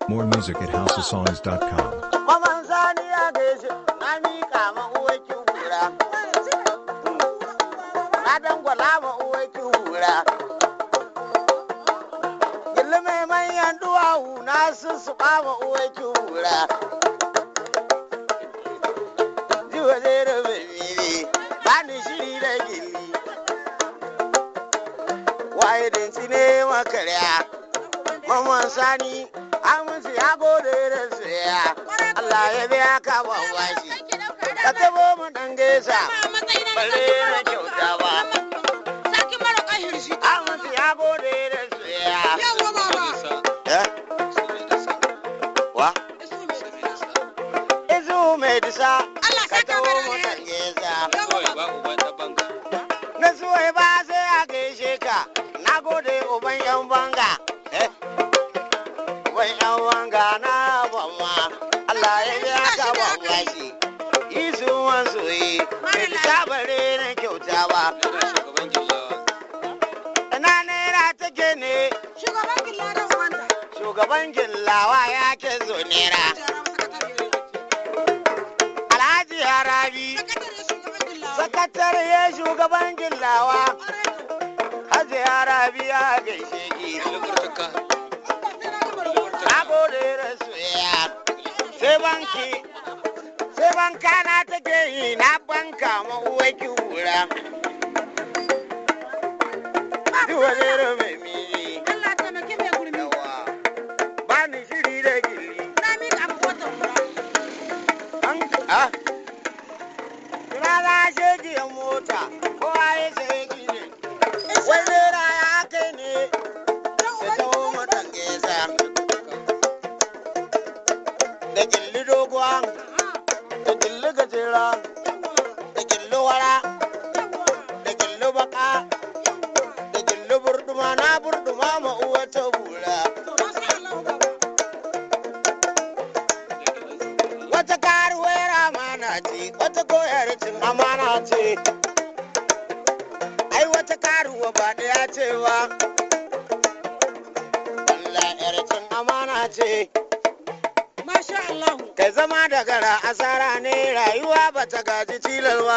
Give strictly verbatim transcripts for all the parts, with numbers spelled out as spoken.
More music at house of songs dot com. Maman Sani ya gaishe na miƙa ma uwarki hura. Na dangwala ma uwarki hura. Gilli mai manyan duwawu na sussuɓa ma uwarki hura. Ji waje da bebere ba ni shiri da gilli. Waye dinci ne makarya. Maman Sani Hamisu ya gode da soyayya. Allah ya biya ka babba shi. Ka tabo mu dan gaisa. Bare na kyauta ba. Saki mara kahir shi. Hamisu ya gode da soyayya. Yawa baba. Eh? Wa? Izu mai disa. Allah Ka saka tabo mana mu ne. dan gaisa. Yawa Na suwai ba sai a gaishe ka. Na gode uban yan banga. Eh? Uban yan banga na bamma. Allah ya biya ka babba shi. Isu masoyi. Bai ta bare na kyauta ba. Ina naira take ne. Shugaban gillaran wanda. Shugaban gillawa ya ke zo naira. Alhaji Harabi. Sakatare Sakatare shugaban gillaran. ya shugaban gillawa. Haji Harabi ya gaishe ki. Na gode da soyayya. Sai banki. Sai banka na take yi na banka ma uwarki hura. Duk wani mai miji. Allah taimake mai gurmi. Yawa. Ba ni shiri da gilli. Na miƙa ma wata hura. An a. Kira na shegiyar mota. Kowa ya sai gini. Wai naira ya kai ne. Da taho mutan gesa. Da gilli doguwa. Da gilli gajera. Da gilli wara. Da gilli baka. Da gilli burduma na burduma ma uwa ta hula. Wata karuwar amana ce, wata koyar cin amana ce. Ai wata karuwa ba ɗaya ce ba. Allah yar cin amana ce. Masha Allah. Kai zama da gara asara ne rayuwa ba ta gaji tilalwa.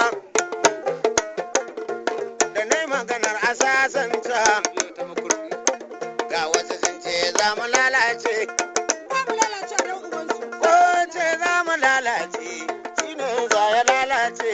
Da nai maganar asasanta. Ga wasu sun ce za mu lalace. Ba mu lalace a dan ubansu. Ko ce za mu lalace. Shi ne za ya lalace.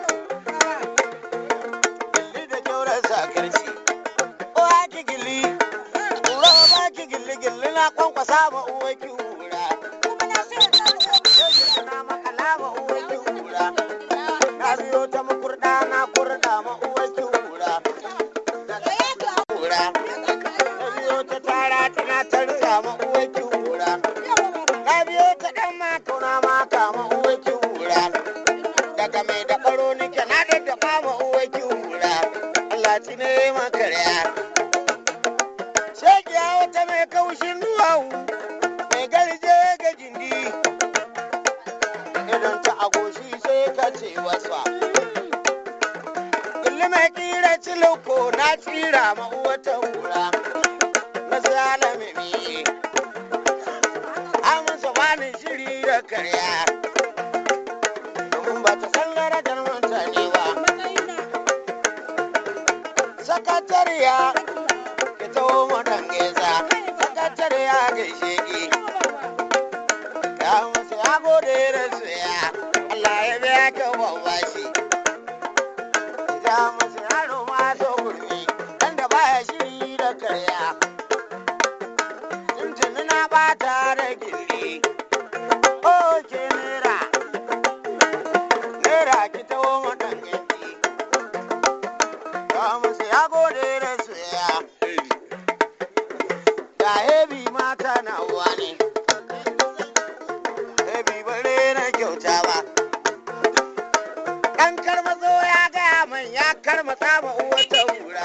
Gilli da kyaurar sakarci. O haki gilli. Uro ba ki gilli gilli na kwankwasa ma uwaki hura. Kuma na sai da Yau na makala ma uwaki hura. Na biyo ta makurda na kurda ma uwaki hura. Hura. Na biyo ta tara tana tarza ma uwaki hura. Na biyo ta ɗan mako na maka ma uwaki hura. Daga mai da ɓaro nike na daddafa ma uwaki hura. Allah ci ne makarya. Shekiya wata mai kaushin duwawu. Mai garje ga gindi. Idan ta agoshi sai ka ce wasa. Gilli mai kira ciluko na tsira ma uwata hura. Na zala mimi. Amsa bani shiri da karya. Domin ba ta san darajar mutane ba. Sakatariya ki taho mu dan gaisa. Sakatariya gaishe ki. Ya musu ya gode da soyayya. Allah ya biya ka babba shi. Ya musu yaro ma so gurmi. Dan da baya shiri da karya. Tuntuni na bata da gilli. Oke nera. Nera ki taho mu dan gaisa. Ya musu ya gode da soyayya. Da hebi mata na uwa ne. Hebi bare na kyauta ba. Ɗan karmazo ya gaya man ya karmata ma uwa ta hura.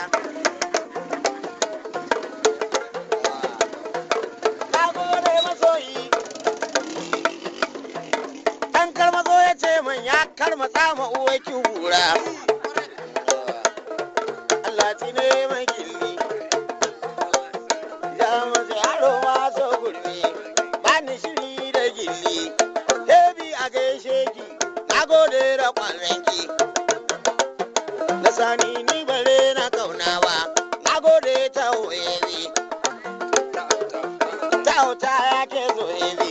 Na gode masoyi. Ɗan karmazo ya ce man ya karmata ma uwa ki hura. Allah ci ne mai gilli. Ya masu yaro masu gurmi. Ba ranki. Na sani ni bare na kauna ba, na gode ta hoyezi. Ta hauta ya ke zoyezi.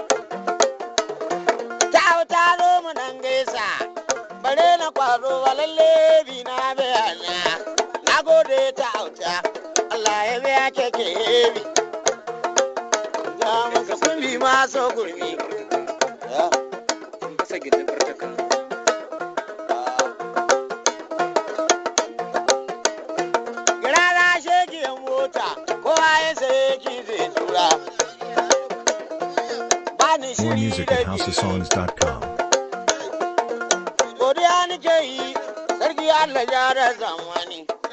Ta hauta zo mu nan gaisa, bare na kwaro walalle bi na bayana. Na gode ta hauta, Allah ya biya keke hebi. Ya masa kulli maso gurmi. Ya. Kasa gindin bartaka. Girana shege mota, kowa ya saye ki zai tura. Bani More shiri music da at house of songs dot com. godiya nake yi, sarki Allah ya da zamani.